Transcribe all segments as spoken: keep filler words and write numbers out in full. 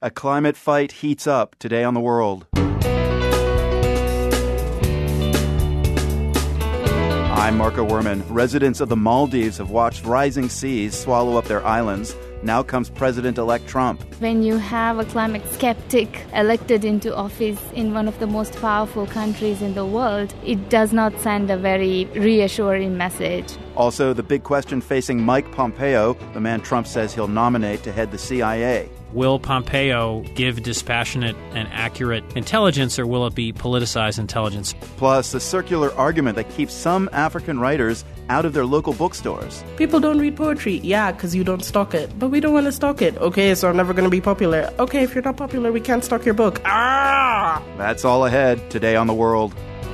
A climate fight heats up today on The World. I'm Marco Werman. Residents of the Maldives have watched rising seas swallow up their islands. Now comes President-elect Trump. When you have a climate skeptic elected into office in one of the most powerful countries in the world, it does not send a very reassuring message. Also, the big question facing Mike Pompeo, the man Trump says he'll nominate to head the C I A. Will Pompeo give dispassionate and accurate intelligence, or will it be politicized intelligence? Plus, a circular argument that keeps some African writers out of their local bookstores. People don't read poetry. Yeah, because you don't stock it. But we don't want to stock it. Okay, so I'm never going to be popular. Okay, if you're not popular, we can't stock your book. Ah! That's all ahead today on The World.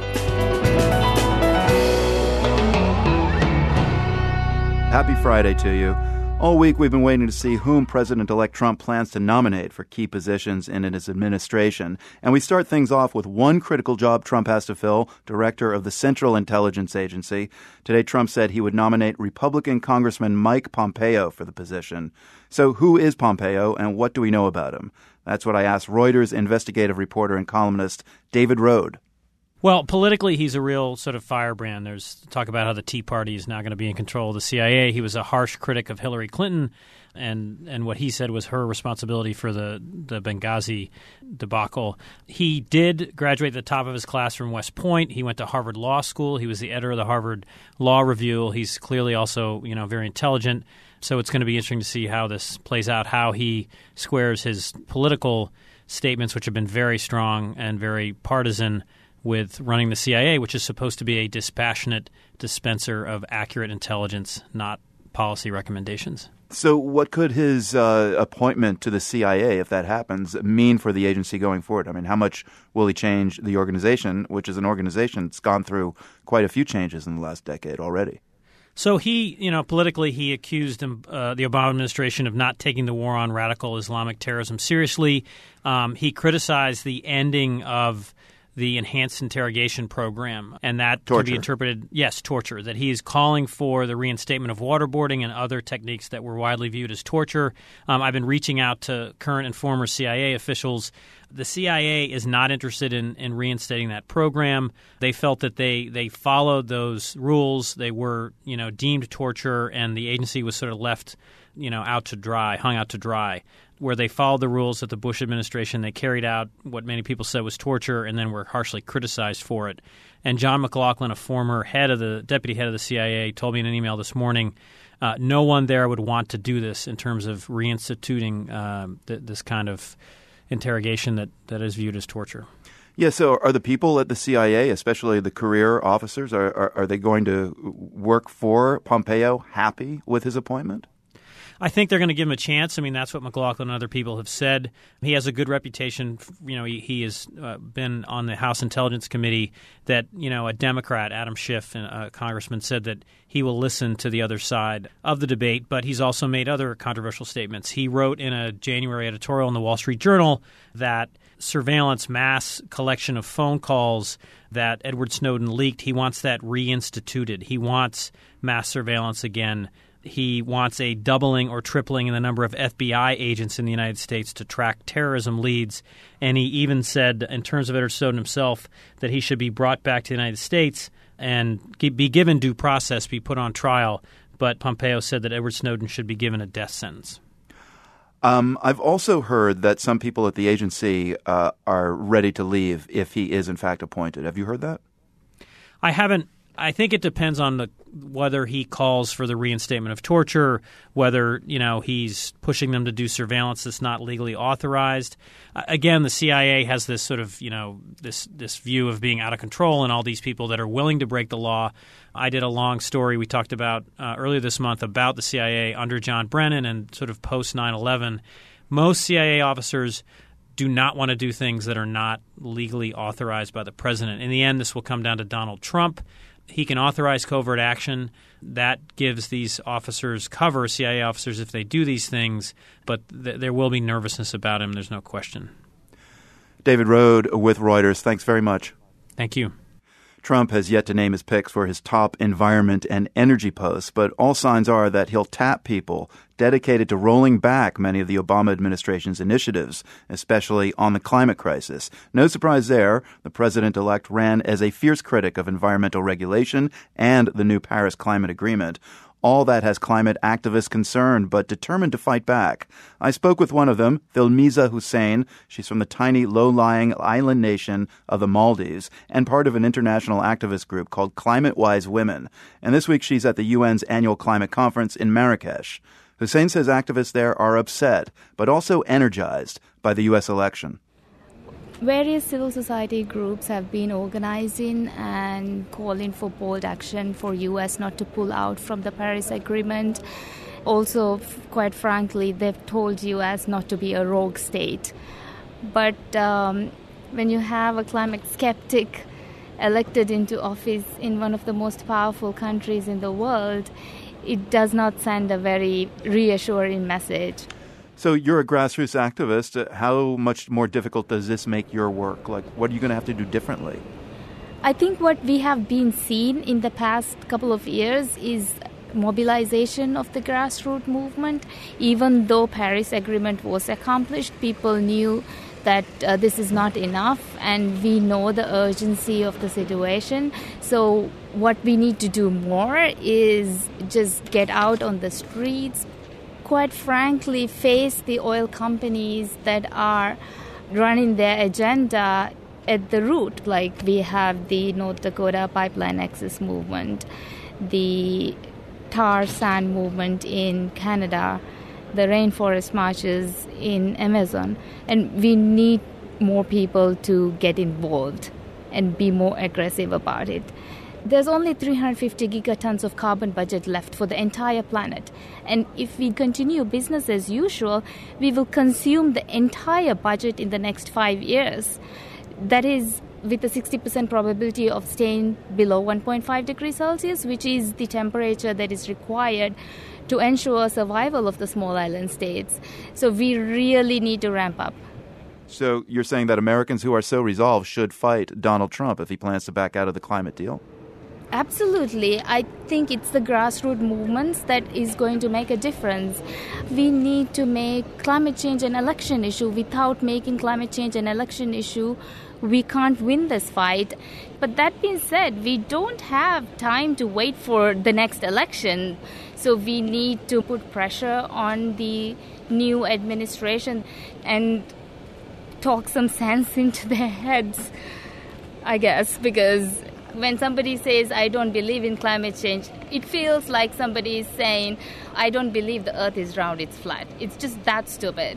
Happy Friday to you. All week, we've been waiting to see whom President-elect Trump plans to nominate for key positions in his administration. And we start things off with one critical job Trump has to fill, director of the Central Intelligence Agency. Today, Trump said he would nominate Republican Congressman Mike Pompeo for the position. So who is Pompeo, and what do we know about him? That's what I asked Reuters investigative reporter and columnist David Rohde. Well, politically, he's a real sort of firebrand. There's talk about how the Tea Party is now going to be in control of the C I A. He was a harsh critic of Hillary Clinton, and and what he said was her responsibility for the, the Benghazi debacle. He did graduate at the top of his class from West Point. He went to Harvard Law School. He was the editor of the Harvard Law Review. He's clearly also, you know, very intelligent. So it's going to be interesting to see how this plays out, how he squares his political statements, which have been very strong and very partisan, with running the C I A, which is supposed to be a dispassionate dispenser of accurate intelligence, not policy recommendations. So what could his uh, appointment to the C I A, if that happens, mean for the agency going forward? I mean, how much will he change the organization, which is an organization that's gone through quite a few changes in the last decade already? So he, you know, politically he accused him, uh, the Obama administration of not taking the war on radical Islamic terrorism seriously. Um, he criticized the ending of the enhanced interrogation program, and that torture. Could be interpreted, yes, torture, that he is calling for the reinstatement of waterboarding and other techniques that were widely viewed as torture. Um, I've been reaching out to current and former C I A officials. The C I A is not interested in, in reinstating that program. They felt that they, they followed those rules. They were, you know, deemed torture, and the agency was sort of left, you know, out to dry, hung out to dry. Where they followed the rules of the Bush administration, they carried out what many people said was torture, and then were harshly criticized for it. And John McLaughlin, a former head of the deputy head of the C I A, told me in an email this morning, uh, no one there would want to do this in terms of reinstituting uh, th- this kind of interrogation that, that is viewed as torture. Yeah, so are the people at the C I A, especially the career officers, are, are, are they going to work for Pompeo happy with his appointment? I think they're going to give him a chance. I mean, that's what McLaughlin and other people have said. He has a good reputation. You know, he, he has uh, been on the House Intelligence Committee that, you know, a Democrat, Adam Schiff, a congressman, said that he will listen to the other side of the debate, but he's also made other controversial statements. He wrote in a January editorial in the Wall Street Journal that surveillance, mass collection of phone calls that Edward Snowden leaked, he wants that reinstituted. He wants mass surveillance again. He wants a doubling or tripling in the number of F B I agents in the United States to track terrorism leads. And he even said, in terms of Edward Snowden himself, that he should be brought back to the United States and be given due process, be put on trial. But Pompeo said that Edward Snowden should be given a death sentence. Um, I've also heard that some people at the agency uh, are ready to leave if he is, in fact, appointed. Have you heard that? I haven't. I think it depends on the, whether he calls for the reinstatement of torture, whether, you know, he's pushing them to do surveillance that's not legally authorized. Uh, again, the C I A has this sort of, you know, this this view of being out of control and all these people that are willing to break the law. I did a long story we talked about uh, earlier this month about the C I A under John Brennan and sort of post nine eleven. Most C I A officers do not want to do things that are not legally authorized by the president. In the end, this will come down to Donald Trump. He can authorize covert action. That gives these officers cover, C I A officers, if they do these things. But th- there will be nervousness about him. There's no question. David Rohde with Reuters. Thanks very much. Thank you. Trump has yet to name his picks for his top environment and energy posts, but all signs are that he'll tap people dedicated to rolling back many of the Obama administration's initiatives, especially on the climate crisis. No surprise there, the president-elect ran as a fierce critic of environmental regulation and the new Paris Climate Agreement. All that has climate activists concerned, but determined to fight back. I spoke with one of them, Filmiza Hussein. She's from the tiny, low-lying island nation of the Maldives and part of an international activist group called Climate Wise Women. And this week she's at the U N's annual climate conference in Marrakesh. Hussein says activists there are upset, but also energized by the U S election. Various civil society groups have been organizing and calling for bold action for U S not to pull out from the Paris Agreement. Also, quite frankly, they've told U S not to be a rogue state. But um, when you have a climate skeptic elected into office in one of the most powerful countries in the world, it does not send a very reassuring message. So you're a grassroots activist. How much more difficult does this make your work? Like, what are you going to have to do differently? I think what we have been seeing in the past couple of years is mobilization of the grassroots movement. Even though Paris Agreement was accomplished, people knew that uh, this is not enough, and we know the urgency of the situation. So what we need to do more is just get out on the streets, quite frankly, face the oil companies that are running their agenda at the root. Like we have the North Dakota Pipeline Access Movement, the tar sand movement in Canada, the rainforest marches in Amazon. And we need more people to get involved and be more aggressive about it. There's only three hundred fifty gigatons of carbon budget left for the entire planet. And if we continue business as usual, we will consume the entire budget in the next five years. That is with a sixty percent probability of staying below one point five degrees Celsius, which is the temperature that is required to ensure survival of the small island states. So we really need to ramp up. So you're saying that Americans who are so resolved should fight Donald Trump if he plans to back out of the climate deal? Absolutely. I think it's the grassroots movements that is going to make a difference. We need to make climate change an election issue. Without making climate change an election issue, we can't win this fight. But that being said, we don't have time to wait for the next election. So we need to put pressure on the new administration and talk some sense into their heads, I guess, because when somebody says, I don't believe in climate change, it feels like somebody is saying, I don't believe the earth is round, it's flat. It's just that stupid.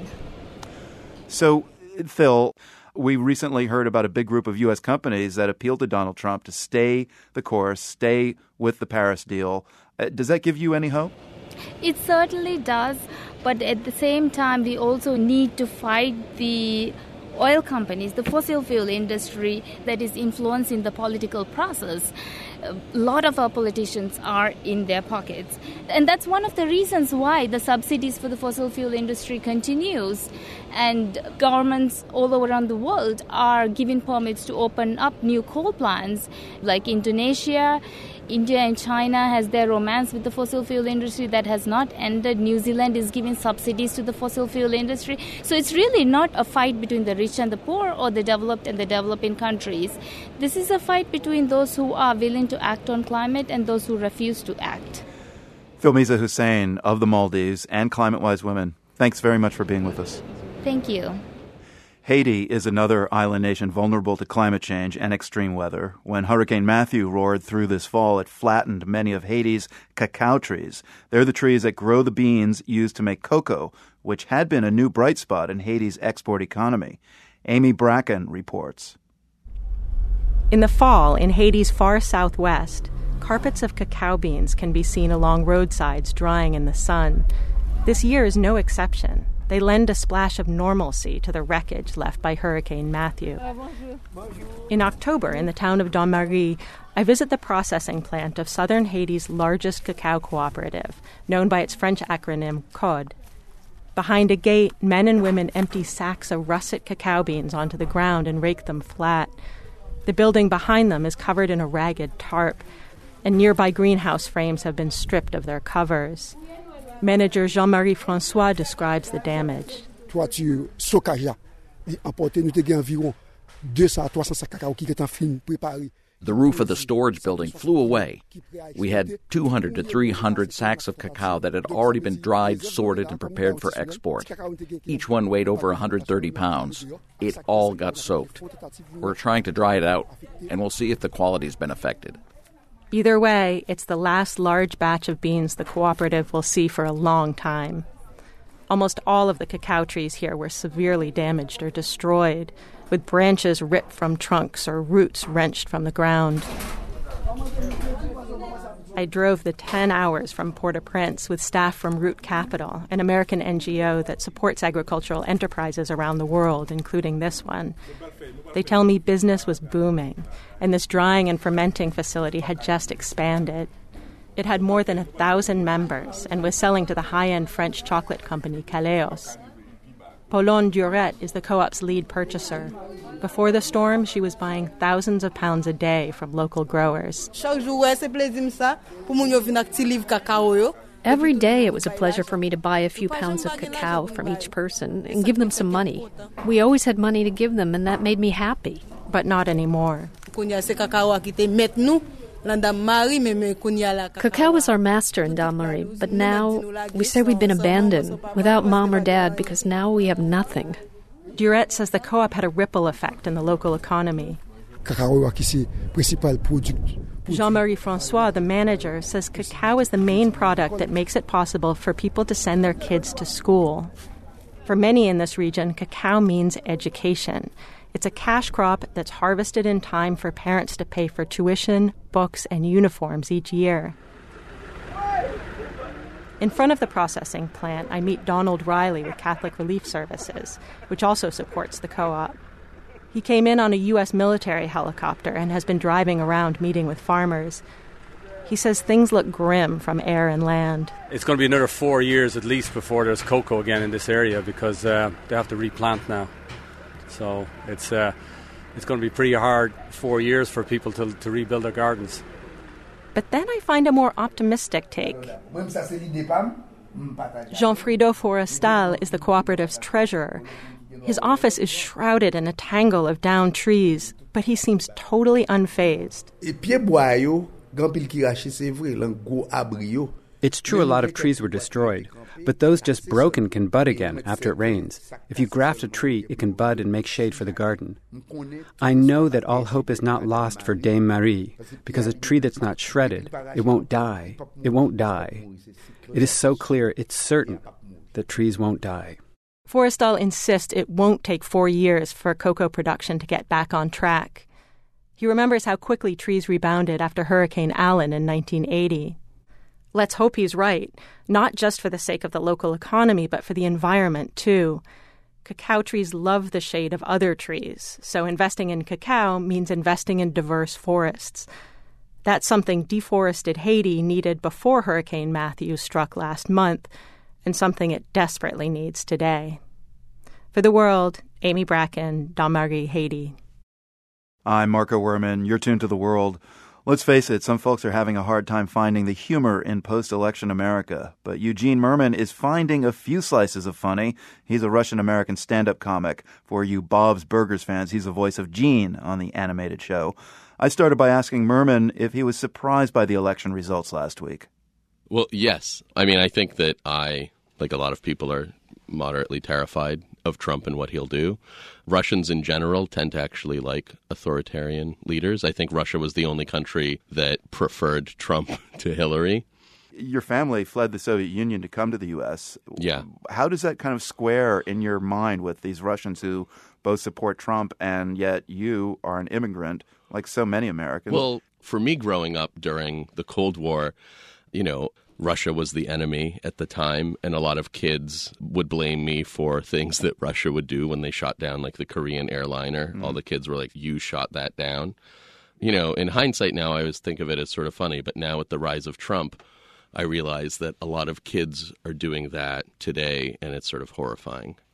So, Phil, we recently heard about a big group of U S companies that appealed to Donald Trump to stay the course, stay with the Paris deal. Uh, does that give you any hope? It certainly does. But at the same time, we also need to fight the oil companies, the fossil fuel industry that is influencing the political process. A lot of our politicians are in their pockets. And that's one of the reasons why the subsidies for the fossil fuel industry continues. And governments all around the world are giving permits to open up new coal plants, like Indonesia. India and China has their romance with the fossil fuel industry that has not ended. New Zealand is giving subsidies to the fossil fuel industry. So it's really not a fight between the rich and the poor or the developed and the developing countries. This is a fight between those who are willing to act on climate and those who refuse to act. Filmiza Hussein of the Maldives and Climate Wise Women, thanks very much for being with us. Thank you. Haiti is another island nation vulnerable to climate change and extreme weather. When Hurricane Matthew roared through this fall, it flattened many of Haiti's cacao trees. They're the trees that grow the beans used to make cocoa, which had been a new bright spot in Haiti's export economy. Amy Bracken reports. In the fall, in Haiti's far southwest, carpets of cacao beans can be seen along roadsides drying in the sun. This year is no exception. They lend a splash of normalcy to the wreckage left by Hurricane Matthew. In October, in the town of Dom-Marie, I visit the processing plant of southern Haiti's largest cacao cooperative, known by its French acronym C O D. Behind a gate, men and women empty sacks of russet cacao beans onto the ground and rake them flat. The building behind them is covered in a ragged tarp, and nearby greenhouse frames have been stripped of their covers. Manager Jean-Marie François describes the damage. Toiture stockage emporté nous te environ deux cents à trois cents sacs cacao qui étaient en fin préparés. The roof of the storage building flew away. We had two hundred to three hundred sacks of cacao that had already been dried, sorted, and prepared for export. Each one weighed over one hundred thirty pounds. It all got soaked. We're trying to dry it out, and we'll see if the quality's been affected. Either way, it's the last large batch of beans the cooperative will see for a long time. Almost all of the cacao trees here were severely damaged or destroyed, with branches ripped from trunks or roots wrenched from the ground. I drove the ten hours from Port-au-Prince with staff from Root Capital, an American N G O that supports agricultural enterprises around the world, including this one. They tell me business was booming, and this drying and fermenting facility had just expanded. It had more than a thousand members and was selling to the high-end French chocolate company Caleos. Paulone Durette is the co-op's lead purchaser. Before the storm, she was buying thousands of pounds a day from local growers. Every day it was a pleasure for me to buy a few pounds of cacao from each person and give them some money. We always had money to give them, and that made me happy. But not anymore. Cacao was our master in Dame-Marie, but now we say we've been abandoned, without mom or dad, because now we have nothing. Durette says the co-op had a ripple effect in the local economy. Jean-Marie François, the manager, says cacao is the main product that makes it possible for people to send their kids to school. For many in this region, cacao means education. It's a cash crop that's harvested in time for parents to pay for tuition, books, and uniforms each year. In front of the processing plant, I meet Donald Riley with Catholic Relief Services, which also supports the co-op. He came in on a U S military helicopter and has been driving around meeting with farmers. He says things look grim from air and land. It's going to be another four years at least before there's cocoa again in this area because uh, they have to replant now. So it's uh, it's going to be pretty hard four years for people to, to rebuild their gardens. But then I find a more optimistic take. Jean-Frido Forestal is the cooperative's treasurer. His office is shrouded in a tangle of downed trees, but he seems totally unfazed. It's true a lot of trees were destroyed, but those just broken can bud again after it rains. If you graft a tree, it can bud and make shade for the garden. I know that all hope is not lost for Dame Marie, because a tree that's not shredded, it won't die. It won't die. It is so clear, it's certain, that trees won't die. Forestal insists it won't take four years for cocoa production to get back on track. He remembers how quickly trees rebounded after Hurricane Allen in nineteen eighty. Let's hope he's right, not just for the sake of the local economy, but for the environment, too. Cacao trees love the shade of other trees, so investing in cacao means investing in diverse forests. That's something deforested Haiti needed before Hurricane Matthew struck last month, and something it desperately needs today. For The World, Amy Bracken, Dame-Marie, Haiti. I'm Marco Werman. You're tuned to The World. Let's face it, some folks are having a hard time finding the humor in post-election America. But Eugene Mirman is finding a few slices of funny. He's a Russian-American stand-up comic. For you Bob's Burgers fans, he's the voice of Gene on the animated show. I started by asking Mirman if he was surprised by the election results last week. Well, yes. I mean, I think that I, like a lot of people, are moderately terrified of Trump and what he'll do. Russians in general tend to actually like authoritarian leaders. I think Russia was the only country that preferred Trump to Hillary. Your family fled the Soviet Union to come to the U S. Yeah. How does that kind of square in your mind with these Russians who both support Trump and yet you are an immigrant, like so many Americans? Well, for me growing up during the Cold War, you know, Russia was the enemy at the time, and a lot of kids would blame me for things that Russia would do when they shot down, like, the Korean airliner. Mm. All the kids were like, you shot that down. You know, in hindsight now, I always think of it as sort of funny, but now with the rise of Trump, I realize that a lot of kids are doing that today, and it's sort of horrifying.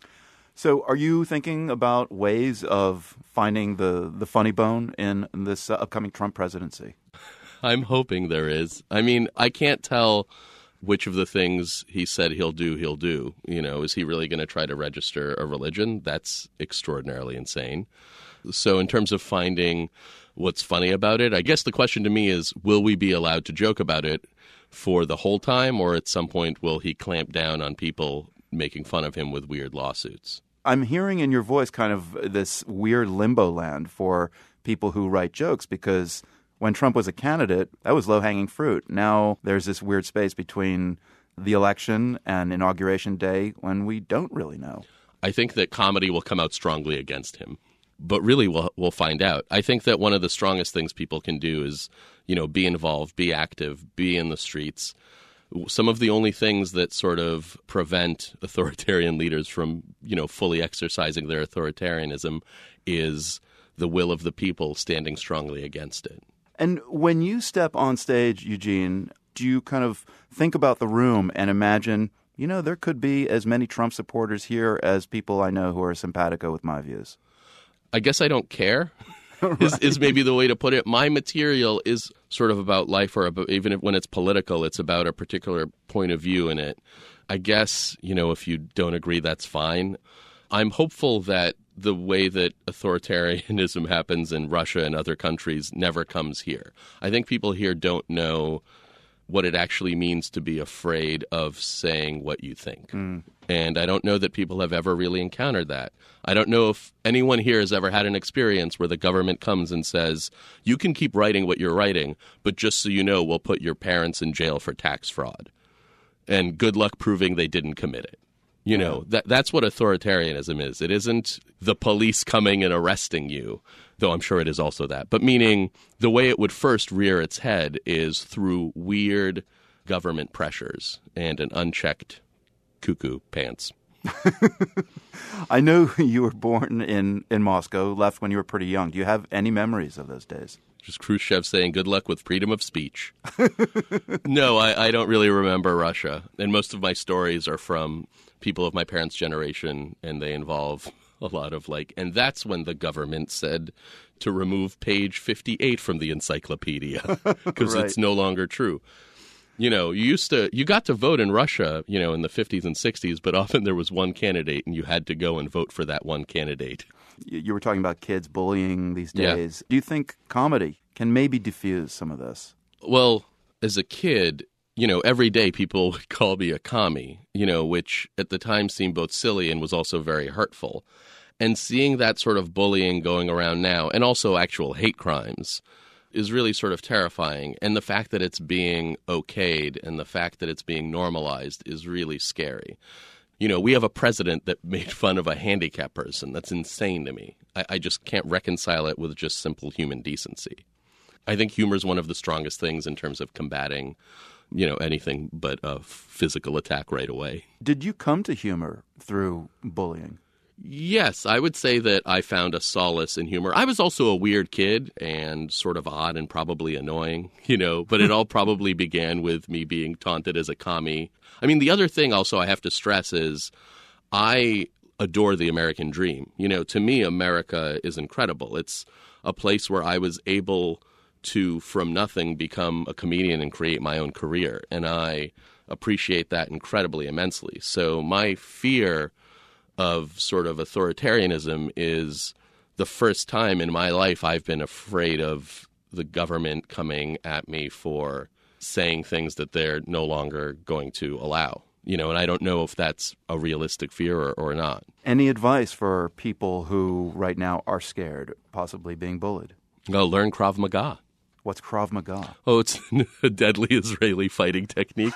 So are you thinking about ways of finding the, the funny bone in this uh, upcoming Trump presidency? I'm hoping there is. I mean, I can't tell which of the things he said he'll do, he'll do. You know, is he really going to try to register a religion? That's extraordinarily insane. So in terms of finding what's funny about it, I guess the question to me is, will we be allowed to joke about it for the whole time, or at some point will he clamp down on people making fun of him with weird lawsuits? I'm hearing in your voice kind of this weird limbo land for people who write jokes, because when Trump was a candidate, that was low-hanging fruit. Now there's this weird space between the election and Inauguration Day when we don't really know. I think that comedy will come out strongly against him. But really, we'll, we'll find out. I think that one of the strongest things people can do is, you know, be involved, be active, be in the streets. Some of the only things that sort of prevent authoritarian leaders from, you know, fully exercising their authoritarianism is the will of the people standing strongly against it. And when you step on stage, Eugene, do you kind of think about the room and imagine, you know, there could be as many Trump supporters here as people I know who are simpatico with my views? I guess I don't care. Right. is, is maybe the way to put it. My material is sort of about life, or about, even if, when it's political, it's about a particular point of view in it. I guess, you know, if you don't agree, that's fine. I'm hopeful that the way that authoritarianism happens in Russia and other countries never comes here. I think people here don't know what it actually means to be afraid of saying what you think. Mm. And I don't know that people have ever really encountered that. I don't know if anyone here has ever had an experience where the government comes and says, you can keep writing what you're writing, but just so you know, we'll put your parents in jail for tax fraud. And good luck proving they didn't commit it. You know, that that's what authoritarianism is. It isn't the police coming and arresting you, though I'm sure it is also that. But meaning the way it would first rear its head is through weird government pressures and an unchecked cuckoo pants. I know you were born in, in Moscow, left when you were pretty young. Do you have any memories of those days? Just Khrushchev saying good luck with freedom of speech. No, I, I don't really remember Russia. And most of my stories are from people of my parents' generation, and they involve a lot of like, and that's when the government said to remove page fifty-eight from the encyclopedia because right. It's no longer true. You know, you used to, you got to vote in Russia, you know, in the fifties and sixties, but often there was one candidate and you had to go and vote for that one candidate. You were talking about kids bullying these days. Yeah. Do you think comedy can maybe diffuse some of this? Well, as a kid, you know, every day people would call me a commie, you know, which at the time seemed both silly and was also very hurtful. And seeing that sort of bullying going around now, and also actual hate crimes, is really sort of terrifying. And the fact that it's being okayed and the fact that it's being normalized is really scary. You know, we have a president that made fun of a handicapped person. That's insane to me. I, I just can't reconcile it with just simple human decency. I think humor is one of the strongest things in terms of combating, you know, anything but a physical attack right away. Did you come to humor through bullying? Yes, I would say that I found a solace in humor. I was also a weird kid and sort of odd and probably annoying, you know, but it all probably began with me being taunted as a commie. I mean, the other thing also I have to stress is I adore the American dream. You know, to me, America is incredible. It's a place where I was able to, from nothing, become a comedian and create my own career. And I appreciate that incredibly immensely. So my fear of sort of authoritarianism is the first time in my life I've been afraid of the government coming at me for saying things that they're no longer going to allow. You know, and I don't know if that's a realistic fear or, or not. Any advice for people who right now are scared, possibly being bullied? Well, learn Krav Maga. What's Krav Maga? Oh, it's a deadly Israeli fighting technique.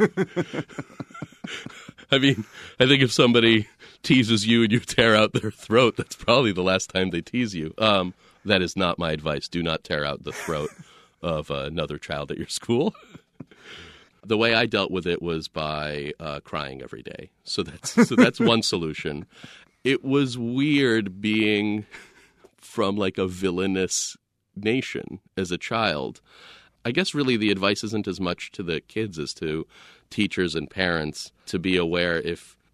I mean, I think if somebody teases you and you tear out their throat, that's probably the last time they tease you. Um, that is not my advice. Do not tear out the throat of uh, another child at your school. The way I dealt with it was by uh, crying every day. So that's so that's one solution. It was weird being from like a villainous nation as a child. I guess really the advice isn't as much to the kids as to teachers and parents to be aware if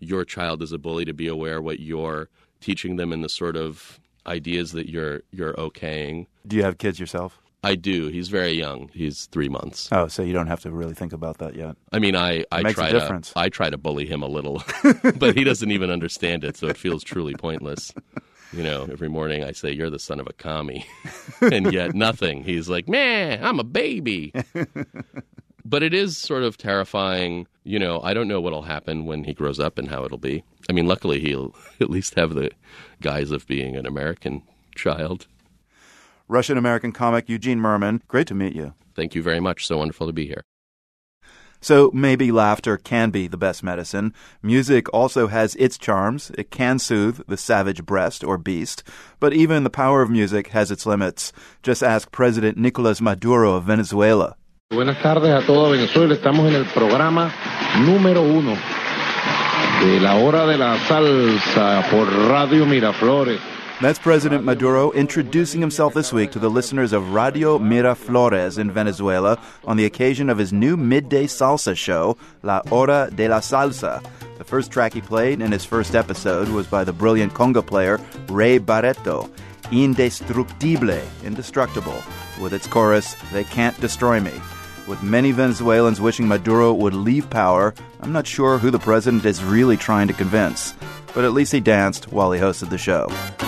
your child is a bully, to be aware what you're teaching them and the sort of ideas that you're you're okaying. Do you have kids yourself? I do. He's very young. He's three months. Oh, so you don't have to really think about that yet. I mean, I, I makes try a difference. to I try to bully him a little, but he doesn't even understand it, so it feels truly pointless. You know, every morning I say, "You're the son of a commie," and yet nothing. He's like, "Man, I'm a baby." But it is sort of terrifying. You know, I don't know what'll happen when he grows up and how it'll be. I mean, luckily he'll at least have the guise of being an American child. Russian-American comic Eugene Mirman, great to meet you. Thank you very much. So wonderful to be here. So maybe laughter can be the best medicine. Music also has its charms. It can soothe the savage breast or beast. But even the power of music has its limits. Just ask President Nicolas Maduro of Venezuela. Buenas tardes a todo Venezuela. Estamos en el programa número uno de la hora de la salsa por Radio Miraflores. That's President Maduro introducing himself this week to the listeners of Radio Miraflores in Venezuela on the occasion of his new midday salsa show, La Hora de la Salsa. The first track he played in his first episode was by the brilliant conga player Ray Barreto, Indestructible, indestructible, with its chorus, They Can't Destroy Me. With many Venezuelans wishing Maduro would leave power, I'm not sure who the president is really trying to convince. But at least he danced while he hosted the show.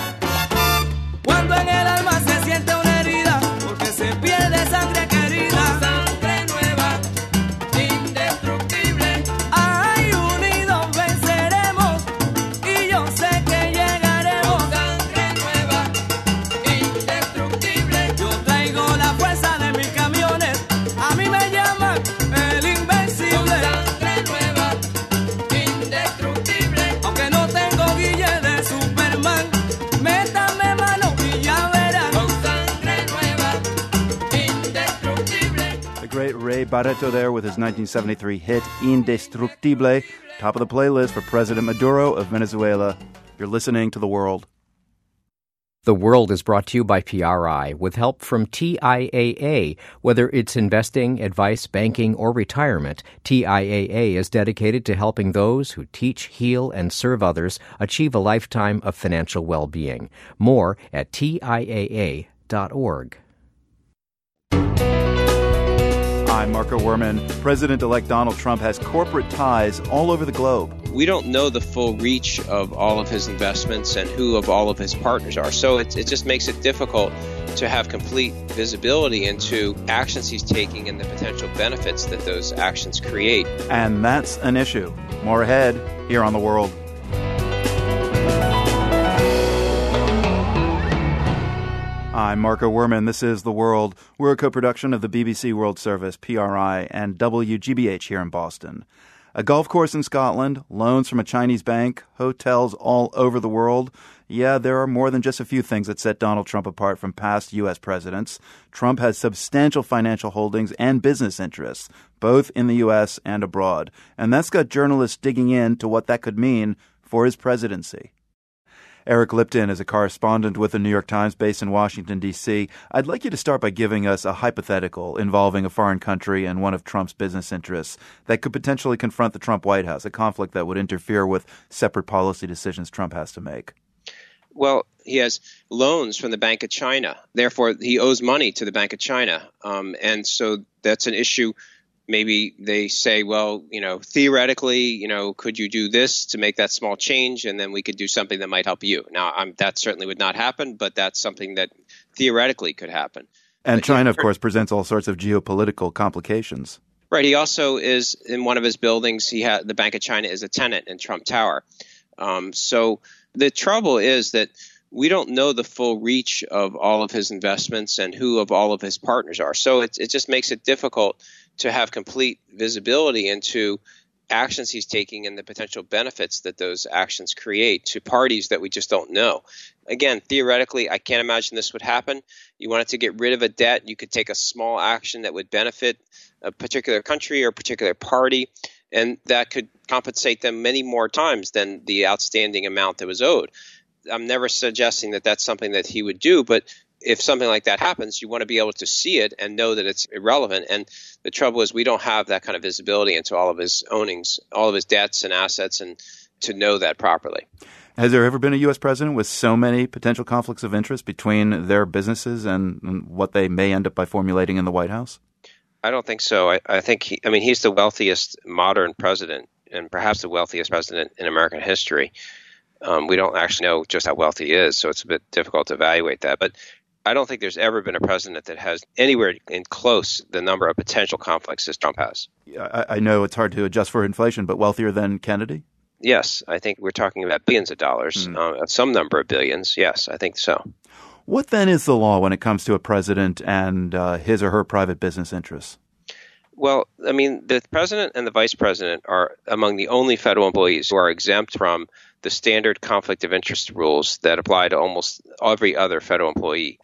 Cuando en el alma se siente una herida, porque se pierde sangre querida, sangre nueva, indestructible. Ay, unidos venceremos, y yo sé que llegaremos. Sangre nueva, indestructible. Yo traigo la fuerza de mis camiones, a mí me llaman el invencible. Sangre nueva, indestructible. Aunque no tengo guille de Superman, métame mano. Great Ray Barreto there with his nineteen seventy-three hit Indestructible, top of the playlist for President Maduro of Venezuela. You're listening to The World. The World is brought to you by P R I with help from T I A A. Whether it's investing, advice, banking, or retirement, T I A A is dedicated to helping those who teach, heal, and serve others achieve a lifetime of financial well-being. More at T I A A dot org. I'm Marco Werman. President-elect Donald Trump has corporate ties all over the globe. We don't know the full reach of all of his investments and who of all of his partners are. So it, it just makes it difficult to have complete visibility into actions he's taking and the potential benefits that those actions create. And that's an issue. More ahead here on The World. I'm Marco Werman. This is The World. We're a co-production of the B B C World Service, P R I, and W G B H here in Boston. A golf course in Scotland, loans from a Chinese bank, hotels all over the world. Yeah, there are more than just a few things that set Donald Trump apart from past U S presidents. Trump has substantial financial holdings and business interests, both in the U S and abroad. And that's got journalists digging into what that could mean for his presidency. Eric Lipton is a correspondent with the New York Times based in Washington, D C I'd like you to start by giving us a hypothetical involving a foreign country and one of Trump's business interests that could potentially confront the Trump White House, a conflict that would interfere with separate policy decisions Trump has to make. Well, he has loans from the Bank of China. Therefore, he owes money to the Bank of China. Um, and so that's an issue. Maybe they say, well, you know, theoretically, you know, could you do this to make that small change, and then we could do something that might help you. Now, I'm, that certainly would not happen, but that's something that theoretically could happen. And but China, of course, presents all sorts of geopolitical complications. Right. He also is in one of his buildings. He had the Bank of China is a tenant in Trump Tower. Um, so the trouble is that we don't know the full reach of all of his investments and who of all of his partners are. So it, it just makes it difficult to have complete visibility into actions he's taking and the potential benefits that those actions create to parties that we just don't know. Again, theoretically, I can't imagine this would happen. You wanted to get rid of a debt, you could take a small action that would benefit a particular country or a particular party, and that could compensate them many more times than the outstanding amount that was owed. I'm never suggesting that that's something that he would do, but if something like that happens, you want to be able to see it and know that it's irrelevant. And the trouble is we don't have that kind of visibility into all of his ownings, all of his debts and assets and to know that properly. Has there ever been a U S president with so many potential conflicts of interest between their businesses and, and what they may end up by formulating in the White House? I don't think so. I, I think, he, I mean, he's the wealthiest modern president and perhaps the wealthiest president in American history. Um, we don't actually know just how wealthy he is, so it's a bit difficult to evaluate that. But I don't think there's ever been a president that has anywhere in close the number of potential conflicts as Trump has. I, I know it's hard to adjust for inflation, but wealthier than Kennedy? Yes, I think we're talking about billions of dollars, mm. uh, some number of billions. Yes, I think so. What then is the law when it comes to a president and uh, his or her private business interests? Well, I mean, the president and the vice president are among the only federal employees who are exempt from the standard conflict of interest rules that apply to almost every other federal employee.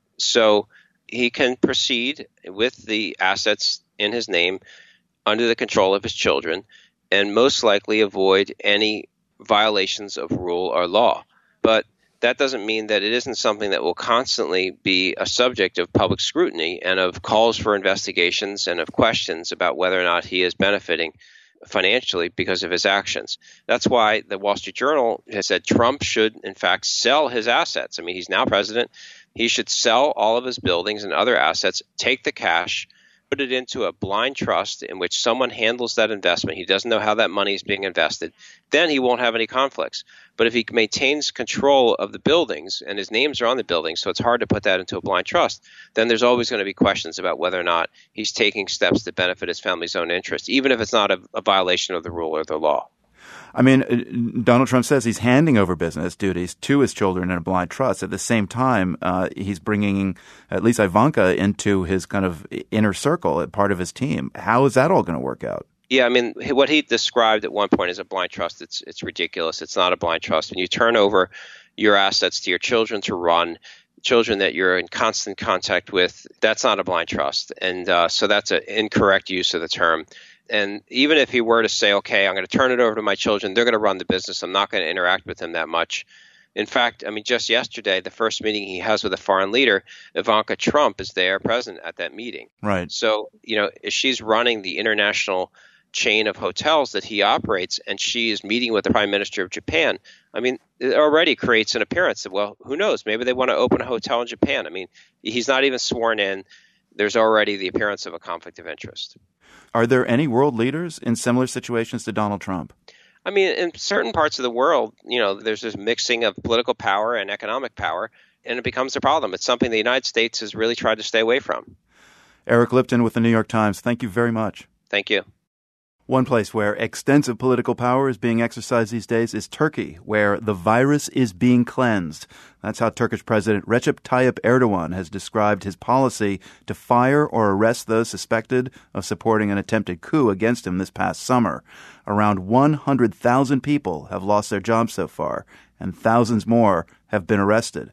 So he can proceed with the assets in his name under the control of his children and most likely avoid any violations of rule or law. But that doesn't mean that it isn't something that will constantly be a subject of public scrutiny and of calls for investigations and of questions about whether or not he is benefiting financially because of his actions. That's why the Wall Street Journal has said Trump should, in fact, sell his assets. I mean, he's now president. He should sell all of his buildings and other assets, take the cash, put it into a blind trust in which someone handles that investment. He doesn't know how that money is being invested. Then he won't have any conflicts. But if he maintains control of the buildings and his names are on the buildings, so it's hard to put that into a blind trust, then there's always going to be questions about whether or not he's taking steps to benefit his family's own interest, even if it's not a, a violation of the rule or the law. I mean, Donald Trump says he's handing over business duties to his children in a blind trust. At the same time, uh, he's bringing at least Ivanka into his kind of inner circle, part of his team. How is that all going to work out? Yeah, I mean, what he described at one point as a blind trust, it's it's ridiculous. It's not a blind trust. When you turn over your assets to your children to run, children that you're in constant contact with, that's not a blind trust. And uh, so that's an incorrect use of the term. And even if he were to say, okay, I'm going to turn it over to my children, they're going to run the business, I'm not going to interact with them that much. In fact, I mean, just yesterday, the first meeting he has with a foreign leader, Ivanka Trump is there present at that meeting. Right. So, you know, she's running the international chain of hotels that he operates, and she is meeting with the Prime Minister of Japan. I mean, it already creates an appearance of, well, who knows? Maybe they want to open a hotel in Japan. I mean, he's not even sworn in. There's already the appearance of a conflict of interest. Are there any world leaders in similar situations to Donald Trump? I mean, in certain parts of the world, you know, there's this mixing of political power and economic power, and it becomes a problem. It's something the United States has really tried to stay away from. Eric Lipton with the New York Times. Thank you very much. Thank you. One place where extensive political power is being exercised these days is Turkey, where the virus is being cleansed. That's how Turkish President Recep Tayyip Erdogan has described his policy to fire or arrest those suspected of supporting an attempted coup against him this past summer. Around one hundred thousand people have lost their jobs so far, and thousands more have been arrested.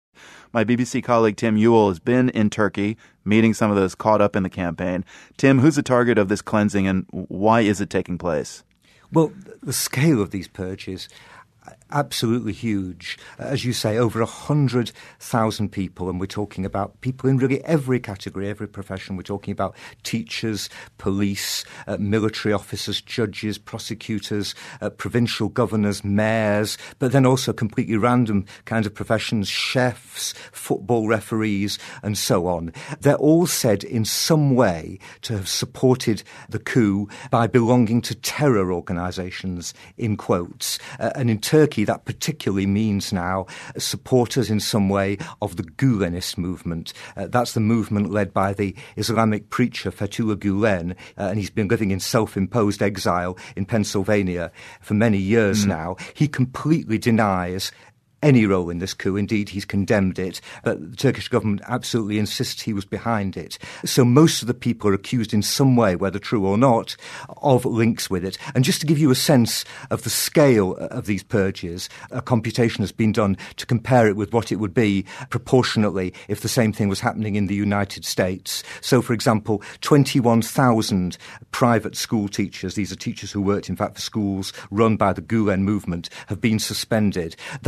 My B B C colleague Tim Ewell has been in Turkey, meeting some of those caught up in the campaign. Tim, who's the target of this cleansing and why is it taking place? Well, the scale of these purges, absolutely huge. As you say, over one hundred thousand people, and we're talking about people in really every category, every profession. We're talking about teachers, police, uh, military officers, judges, prosecutors, uh, provincial governors, mayors, but then also completely random kinds of professions, chefs, football referees, and so on. They're all said in some way to have supported the coup by belonging to terror organisations, in quotes. Uh, and in Turkey, that particularly means now supporters in some way of the Gulenist movement. Uh, that's the movement led by the Islamic preacher Fethullah Gulen, uh, and he's been living in self-imposed exile in Pennsylvania for many years mm. now. He completely denies any role in this coup. Indeed, he's condemned it, but the Turkish government absolutely insists he was behind it. So most of the people are accused in some way, whether true or not, of links with it. And just to give you a sense of the scale of these purges, a computation has been done to compare it with what it would be proportionately if the same thing was happening in the United States. So, for example, twenty-one thousand private school teachers, these are teachers who worked, in fact, for schools run by the Gulen movement, have been suspended. That's the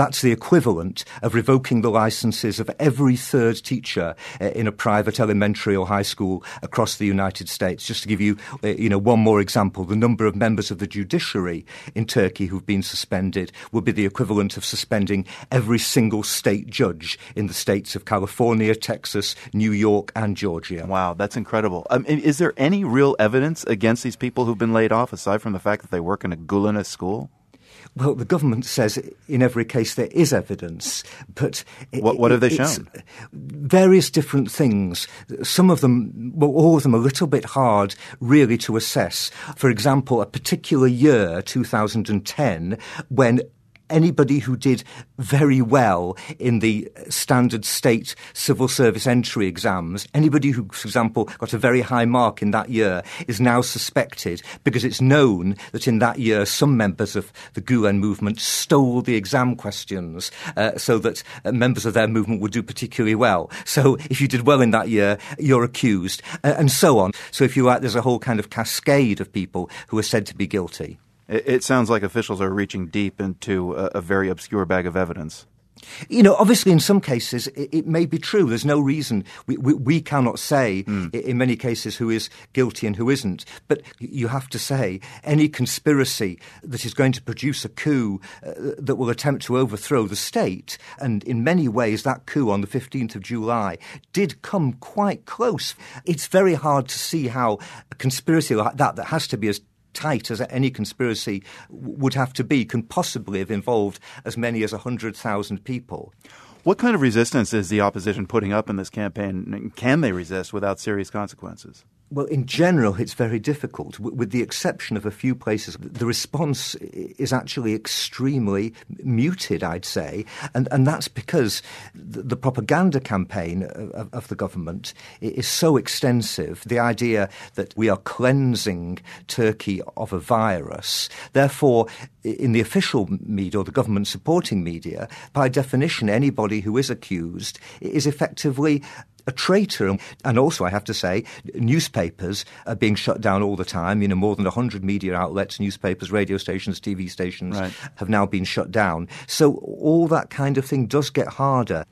equivalent of revoking the licenses of every third teacher uh, in a private elementary or high school across the United States. Just to give you, uh, you know, one more example, the number of members of the judiciary in Turkey who've been suspended would be the equivalent of suspending every single state judge in the states of California, Texas, New York, and Georgia. Wow, that's incredible. Um, is there any real evidence against these people who've been laid off, aside from the fact that they work in a Gulenist school? Well, the government says in every case there is evidence, but... What, what have they shown? Various different things. Some of them, well, all of them are a little bit hard really to assess. For example, a particular year, two thousand ten, when anybody who did very well in the standard state civil service entry exams, anybody who, for example, got a very high mark in that year is now suspected because it's known that in that year some members of the Gulen movement stole the exam questions uh, so that uh, members of their movement would do particularly well. So if you did well in that year, you're accused, uh, and so on. So if you like, there's a whole kind of cascade of people who are said to be guilty. It sounds like officials are reaching deep into a, a very obscure bag of evidence. You know, obviously in some cases it, it may be true. There's no reason. We, we, we cannot say mm. in many cases who is guilty and who isn't. But you have to say any conspiracy that is going to produce a coup uh, that will attempt to overthrow the state, and in many ways that coup on the fifteenth of July did come quite close. It's very hard to see how a conspiracy like that, that has to be as tight as any conspiracy would have to be, can possibly have involved as many as one hundred thousand people. What kind of resistance is the opposition putting up in this campaign? Can they resist without serious consequences? Well, in general, it's very difficult. With the exception of a few places, the response is actually extremely muted, I'd say. And, and that's because the propaganda campaign of, of the government is so extensive. The idea that we are cleansing Turkey of a virus. Therefore, in the official media or the government supporting media, by definition, anybody who is accused is effectively a traitor. And also, I have to say, newspapers are being shut down all the time. You know, more than one hundred media outlets, newspapers, radio stations, T V stations right. have now been shut down. So all that kind of thing does get harder.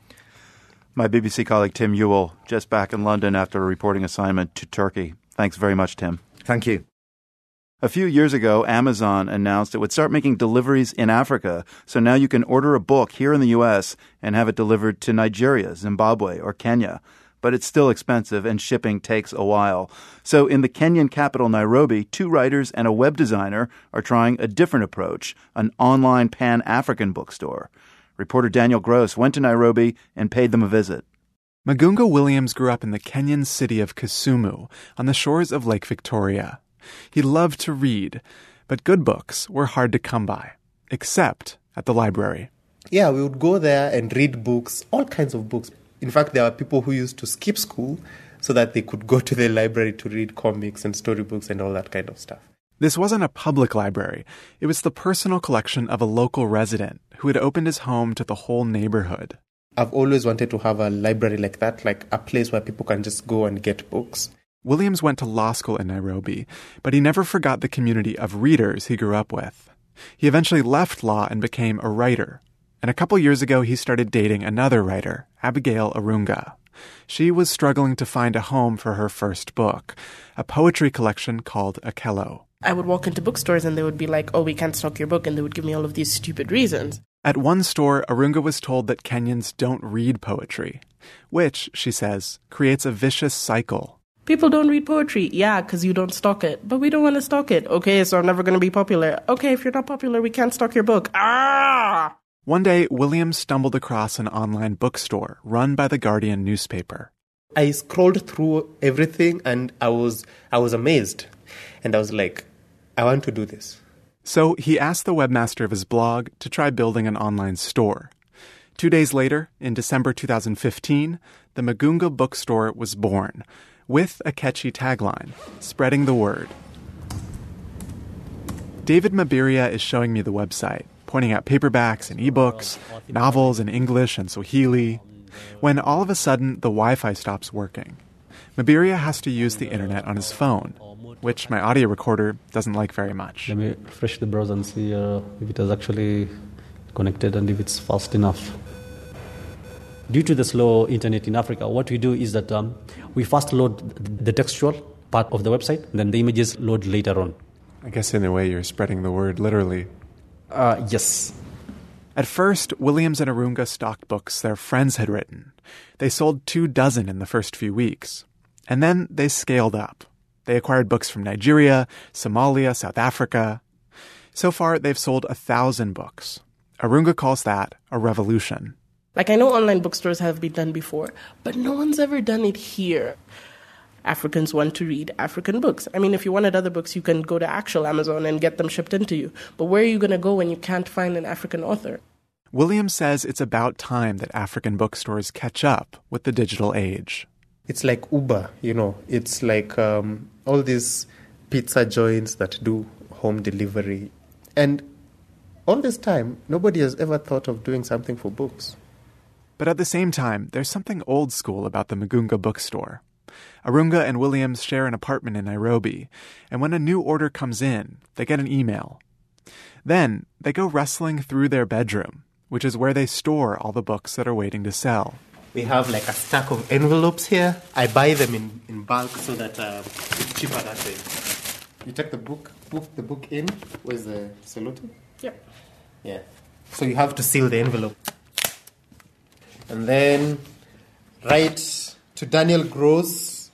My B B C colleague Tim Ewell, just back in London after a reporting assignment to Turkey. Thanks very much, Tim. Thank you. A few years ago, Amazon announced it would start making deliveries in Africa. So now you can order a book here in the U S and have it delivered to Nigeria, Zimbabwe, or Kenya. But it's still expensive and shipping takes a while. So in the Kenyan capital, Nairobi, two writers and a web designer are trying a different approach, an online Pan-African bookstore. Reporter Daniel Gross went to Nairobi and paid them a visit. Magunga Williams grew up in the Kenyan city of Kisumu on the shores of Lake Victoria. He loved to read, but good books were hard to come by, except at the library. Yeah, we would go there and read books, all kinds of books. In fact, there were people who used to skip school so that they could go to the library to read comics and storybooks and all that kind of stuff. This wasn't a public library. It was the personal collection of a local resident who had opened his home to the whole neighborhood. I've always wanted to have a library like that, like a place where people can just go and get books. Williams went to law school in Nairobi, but he never forgot the community of readers he grew up with. He eventually left law and became a writer. And a couple years ago, he started dating another writer, Abigail Arunga. She was struggling to find a home for her first book, a poetry collection called Akello. I would walk into bookstores and they would be like, oh, we can't stock your book, and they would give me all of these stupid reasons. At one store, Arunga was told that Kenyans don't read poetry, which, she says, creates a vicious cycle. People don't read poetry. Yeah, because you don't stock it. But we don't want to stock it. Okay, so I'm never going to be popular. Okay, if you're not popular, we can't stock your book. Ah! One day, Williams stumbled across an online bookstore run by the Guardian newspaper. I scrolled through everything and I was I was amazed. And I was like, I want to do this. So he asked the webmaster of his blog to try building an online store. Two days later, in December two thousand fifteen, the Magunga bookstore was born, with a catchy tagline, spreading the word. David Mabiria is showing me the website, pointing out paperbacks and ebooks, novels in English and Swahili, when all of a sudden the Wi-Fi stops working. Mabiria has to use the internet on his phone, which my audio recorder doesn't like very much. Let me refresh the browser and see uh, if it has actually connected and if it's fast enough. Due to the slow internet in Africa, what we do is that um, we first load the textual part of the website, then the images load later on. I guess in a way you're spreading the word literally. Uh, yes. At first, Williams and Arunga stocked books their friends had written. They sold two dozen in the first few weeks. And then they scaled up. They acquired books from Nigeria, Somalia, South Africa. So far, they've sold a thousand books. Arunga calls that a revolution. Like, I know online bookstores have been done before, but no one's ever done it here. Africans want to read African books. I mean, if you wanted other books, you can go to actual Amazon and get them shipped into you. But where are you going to go when you can't find an African author? Williams says it's about time that African bookstores catch up with the digital age. It's like Uber, you know. It's like um, all these pizza joints that do home delivery. And all this time, nobody has ever thought of doing something for books. But at the same time, there's something old school about the Mugunga bookstore. Arunga and Williams share an apartment in Nairobi, and when a new order comes in, they get an email. Then they go rustling through their bedroom, which is where they store all the books that are waiting to sell. We have like a stack of envelopes here. I buy them in, in bulk so that uh, it's cheaper that way. You take the book, book the book in. Where's the cellotape? Yeah. Yeah. So you have to seal the envelope. And then write to Daniel Gross,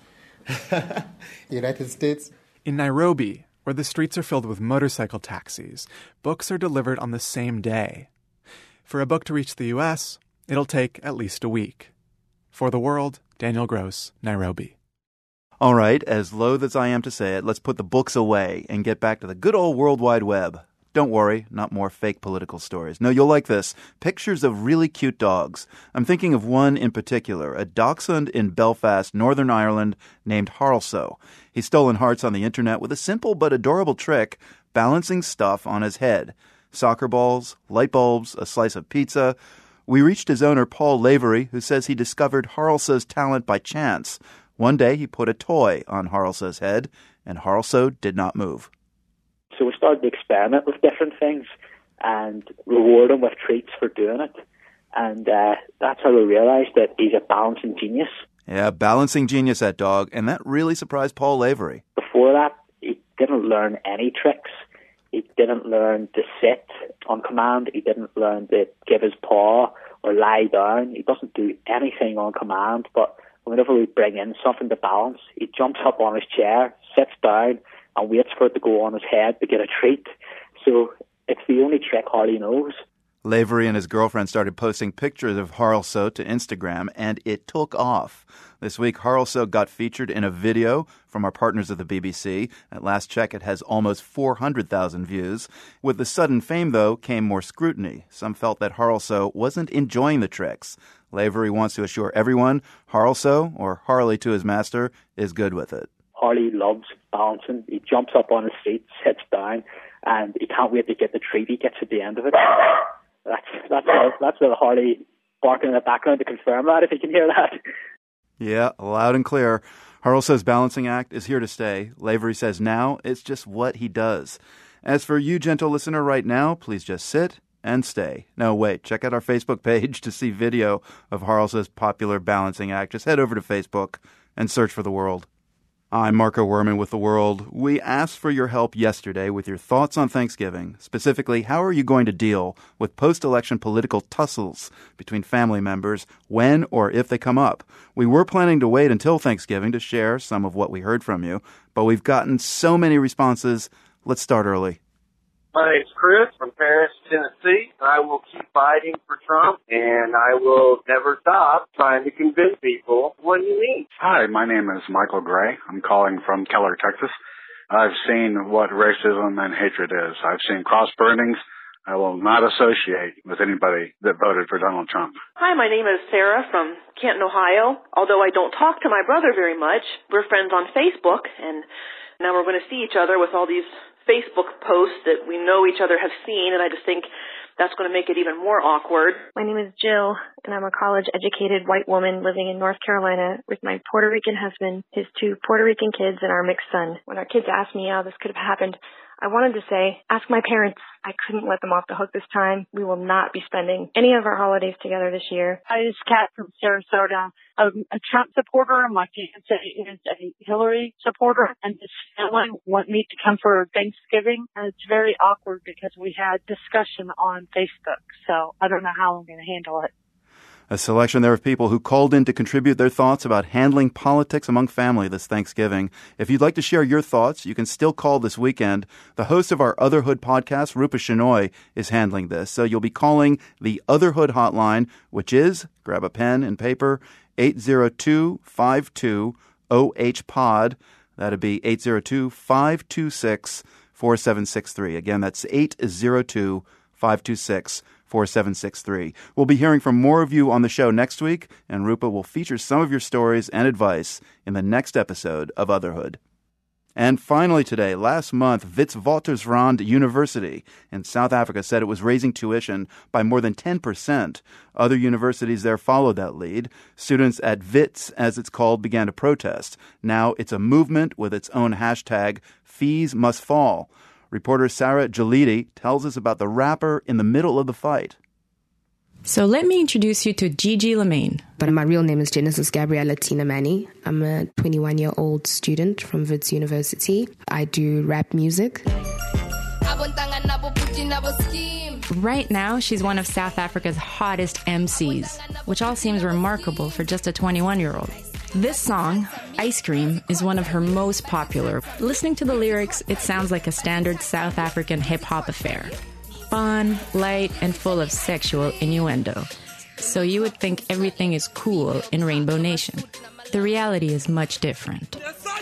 United States. In Nairobi, where the streets are filled with motorcycle taxis, books are delivered on the same day. For a book to reach the U S, it'll take at least a week. For The World, Daniel Gross, Nairobi. All right, as loath as I am to say it, let's put the books away and get back to the good old World Wide Web. Don't worry, not more fake political stories. No, you'll like this. Pictures of really cute dogs. I'm thinking of one in particular, a dachshund in Belfast, Northern Ireland, named Harlso. He's stolen hearts on the internet with a simple but adorable trick, balancing stuff on his head. Soccer balls, light bulbs, a slice of pizza. We reached his owner, Paul Lavery, who says he discovered Harlso's talent by chance. One day he put a toy on Harlso's head, and Harlso did not move. So we started to experiment with different things and reward him with treats for doing it. And uh, that's how we realized that he's a balancing genius. Yeah, balancing genius, that dog. And that really surprised Paul Lavery. Before that, he didn't learn any tricks. He didn't learn to sit on command. He didn't learn to give his paw or lie down. He doesn't do anything on command. But whenever we bring in something to balance, he jumps up on his chair, sits down, and waits for it to go on his head to get a treat. So it's the only trick Harley knows. Lavery and his girlfriend started posting pictures of Harlso to Instagram, and it took off. This week, Harlso got featured in a video from our partners at the B B C. At last check, it has almost four hundred thousand views. With the sudden fame, though, came more scrutiny. Some felt that Harlso wasn't enjoying the tricks. Lavery wants to assure everyone Harlso, or Harley to his master, is good with it. Harley loves balancing. He jumps up on his feet, sits down, and he can't wait to get the treat he gets at the end of it. That's that's a, that's a Harley barking in the background to confirm that, if you can hear that. Yeah, loud and clear. Harlso's balancing act is here to stay. Lavery says now it's just what he does. As for you, gentle listener, right now, please just sit and stay. No, wait, check out our Facebook page to see video of Harlso's popular balancing act. Just head over to Facebook and search for The World. I'm Marco Werman with The World. We asked for your help yesterday with your thoughts on Thanksgiving. Specifically, how are you going to deal with post-election political tussles between family members when or if they come up? We were planning to wait until Thanksgiving to share some of what we heard from you, but we've gotten so many responses. Let's start early. My name's Chris from Paris, Tennessee. I will keep fighting for Trump, and I will never stop trying to convince people what he needs. Hi, my name is Michael Gray. I'm calling from Keller, Texas. I've seen what racism and hatred is. I've seen cross burnings. I will not associate with anybody that voted for Donald Trump. Hi, my name is Sarah from Canton, Ohio. Although I don't talk to my brother very much, we're friends on Facebook, and now we're going to see each other with all these Facebook posts that we know each other have seen, and I just think that's going to make it even more awkward. My name is Jill, and I'm a college-educated white woman living in North Carolina with my Puerto Rican husband, his two Puerto Rican kids, and our mixed son. When our kids asked me how this could have happened, I wanted to say, ask my parents. I couldn't let them off the hook this time. We will not be spending any of our holidays together this year. Hi, this is Kat from Sarasota. I'm a Trump supporter, and my fiance is a Hillary supporter, and his family want me to come for Thanksgiving, and it's very awkward because we had discussion on Facebook, so I don't know how I'm going to handle it. A selection there of people who called in to contribute their thoughts about handling politics among family this Thanksgiving. If you'd like to share your thoughts, you can still call this weekend. The host of our Otherhood podcast, Rupa Shenoy, is handling this. So you'll be calling the Otherhood hotline, which is, grab a pen and paper, eight zero two, five two zero H P O D. That'd be eight zero two, five two six, four seven six three. Again, that's eight zero two, five two six, four seven six three. We'll be hearing from more of you on the show next week, and Rupa will feature some of your stories and advice in the next episode of Otherhood. And finally today, last month, Witwatersrand University in South Africa said it was raising tuition by more than ten percent. Other universities there followed that lead. Students at Wits, as it's called, began to protest. Now it's a movement with its own hashtag, Fees Must Fall. Reporter Sarah Jalidi tells us about the rapper in the middle of the fight. So let me introduce you to Gigi Lemaine. But my real name is Genesis Gabriella Tina Manny. I'm a twenty-one-year-old student from Wits University. I do rap music. Right now, she's one of South Africa's hottest M Cs, which all seems remarkable for just a twenty-one-year-old. This song, Ice Cream, is one of her most popular. Listening to the lyrics, it sounds like a standard South African hip-hop affair. Fun, light, and full of sexual innuendo. So you would think everything is cool in Rainbow Nation. The reality is much different.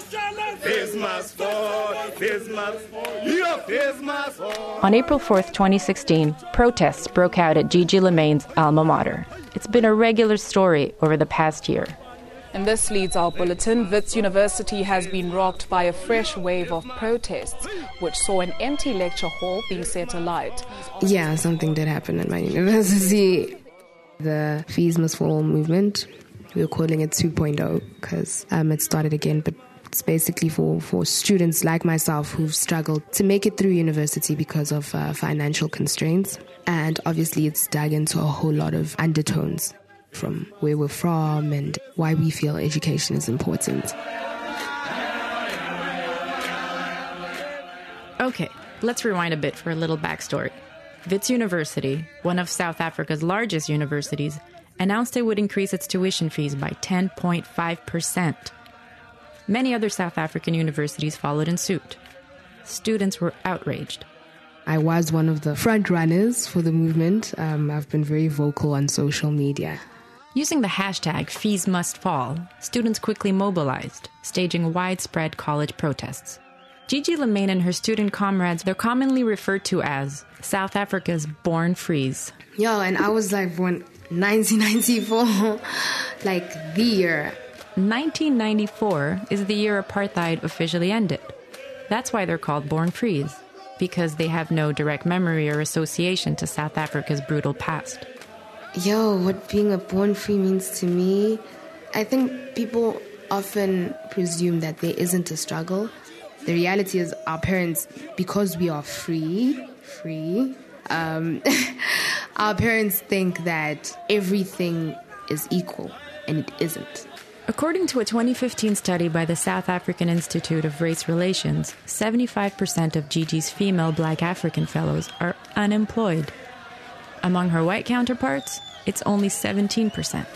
On April fourth, twenty sixteen, protests broke out at Gigi Lemaine's alma mater. It's been a regular story over the past year. And this leads our bulletin. Wits University has been rocked by a fresh wave of protests, which saw an empty lecture hall being set alight. Yeah, something did happen at my university. The Fees Must Fall movement, we were calling it two point oh because um, it started again, but it's basically for, for students like myself who've struggled to make it through university because of uh, financial constraints. And obviously it's dug into a whole lot of undertones from where we're from and why we feel education is important. Okay, let's rewind a bit for a little backstory. Wits University, one of South Africa's largest universities, announced it would increase its tuition fees by ten point five percent. Many other South African universities followed in suit. Students were outraged. I was one of the front runners for the movement. Um, I've been very vocal on social media. Using the hashtag Fees Must Fall, students quickly mobilized, staging widespread college protests. Gigi Lemaine and her student comrades, they're commonly referred to as South Africa's Born Frees. Yo, and I was like born nineteen ninety-four, like the year. nineteen ninety-four is the year apartheid officially ended. That's why they're called Born Frees, because they have no direct memory or association to South Africa's brutal past. Yo, what being a born free means to me, I think people often presume that there isn't a struggle. The reality is our parents, because we are free, free, um, our parents think that everything is equal, and it isn't. According to a twenty fifteen study by the South African Institute of Race Relations, seventy-five percent of Gigi's female Black African fellows are unemployed. Among her white counterparts, it's only seventeen percent.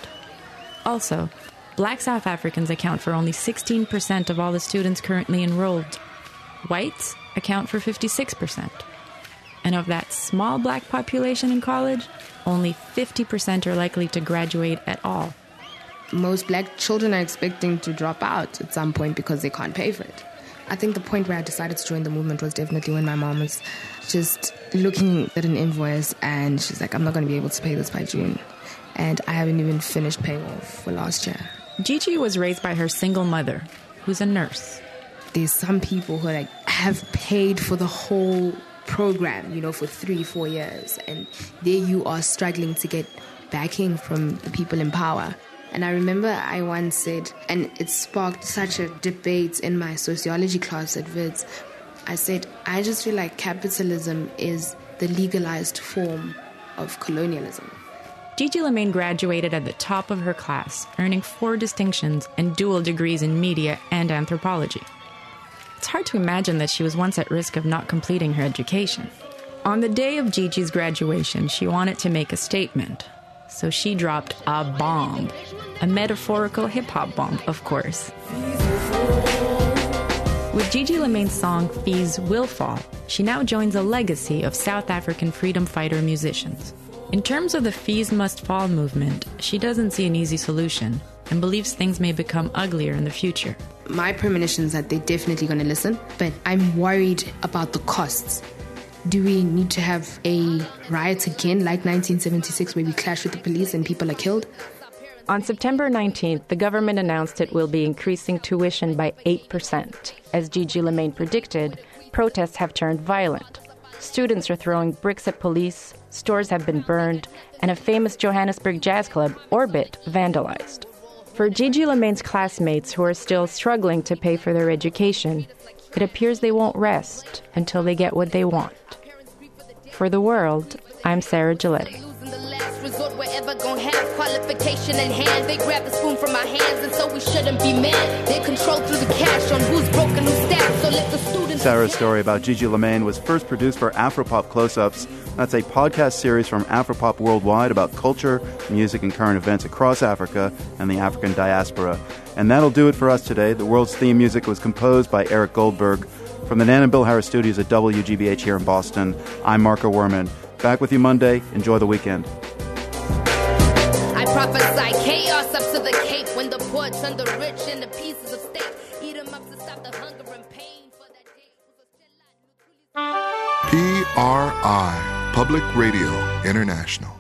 Also, Black South Africans account for only sixteen percent of all the students currently enrolled. Whites account for fifty-six percent. And of that small Black population in college, only fifty percent are likely to graduate at all. Most Black children are expecting to drop out at some point because they can't pay for it. I think the point where I decided to join the movement was definitely when my mom was just looking at an invoice and she's like, I'm not going to be able to pay this by June. And I haven't even finished paying off for last year. Gigi was raised by her single mother, who's a nurse. There's some people who are like have paid for the whole program, you know, for three, four years. And there you are struggling to get backing from the people in power. And I remember I once said, and it sparked such a debate in my sociology class at Wits, I said, I just feel like capitalism is the legalized form of colonialism. Gigi Lamayne graduated at the top of her class, earning four distinctions and dual degrees in media and anthropology. It's hard to imagine that she was once at risk of not completing her education. On the day of Gigi's graduation, she wanted to make a statement, so she dropped a bomb. A metaphorical hip-hop bomb, of course. With Gigi Lamayne's song Fees Will Fall, she now joins a legacy of South African freedom fighter musicians. In terms of the Fees Must Fall movement, she doesn't see an easy solution and believes things may become uglier in the future. My premonition is that they're definitely going to listen, but I'm worried about the costs. Do we need to have a riot again like nineteen seventy-six where we clash with the police and people are killed? On September nineteenth, the government announced it will be increasing tuition by eight percent. As Gigi Lamayne predicted, protests have turned violent. Students are throwing bricks at police, stores have been burned, and a famous Johannesburg jazz club, Orbit, vandalized. For Gigi Lamayne's classmates who are still struggling to pay for their education, it appears they won't rest until they get what they want. For The World, I'm Sarah Giletti. Resort wherever gon' have qualification in hand. They grab the spoon from our hands, and so we shouldn't be mad. They control through the cash on who's broken, who's stacked. So let the students. Sarah's story about Gigi Lamayne was first produced for Afropop Close-Ups. That's a podcast series from Afropop Worldwide about culture, music, and current events across Africa and the African diaspora. And that'll do it for us today. The World's theme music was composed by Eric Goldberg. From the Nan and Bill Harris studios at W G B H here in Boston, I'm Marco Werman. Back with you Monday. Enjoy the weekend. I prophesy chaos up to the Cape when the poor turn the rich into pieces of steak. Eat them up to stop the hunger and pain for that day. P R I, Public Radio International.